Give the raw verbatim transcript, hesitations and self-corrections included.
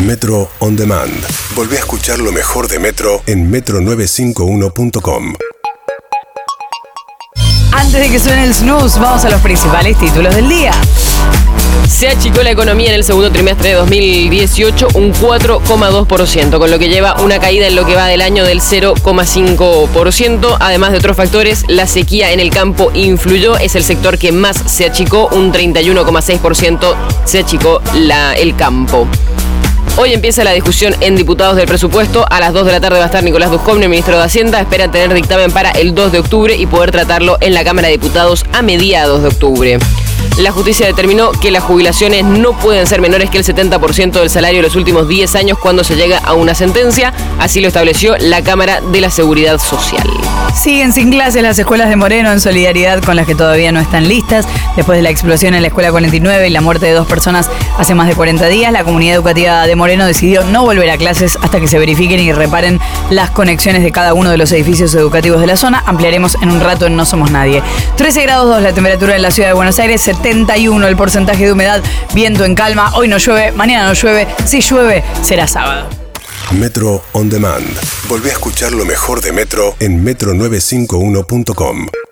Metro On Demand. Volvé a escuchar lo mejor de Metro en metro novecientos cincuenta y uno punto com. Antes de que suene el snooze, vamos a los principales títulos del día. Se achicó la economía en el segundo trimestre de dos mil dieciocho un cuatro coma dos por ciento, con lo que lleva una caída en lo que va del año del cero coma cinco por ciento. Además de otros factores, la sequía en el campo influyó. Es el sector que más se achicó, un treinta y uno coma seis por ciento se achicó la, el campo. Hoy empieza la discusión en diputados del presupuesto. A las dos de la tarde va a estar Nicolás Dujovne, ministro de Hacienda. Espera tener dictamen para el dos de octubre y poder tratarlo en la Cámara de Diputados a mediados de octubre. La justicia determinó que las jubilaciones no pueden ser menores que el setenta por ciento del salario de los últimos diez años cuando se llega a una sentencia. Así lo estableció la Cámara de la Seguridad Social. Siguen sin clases las escuelas de Moreno en solidaridad con las que todavía no están listas. Después de la explosión en la escuela cuarenta y nueve y la muerte de dos personas hace más de cuarenta días, la comunidad educativa de Moreno decidió no volver a clases hasta que se verifiquen y reparen las conexiones de cada uno de los edificios educativos de la zona. Ampliaremos en un rato en No Somos Nadie. trece grados dos la temperatura en la ciudad de Buenos Aires, setenta y uno el porcentaje de humedad, viento en calma. Hoy no llueve, mañana no llueve. Si llueve, será sábado. Metro On Demand. Volvé a escuchar lo mejor de Metro en metro novecientos cincuenta y uno punto com.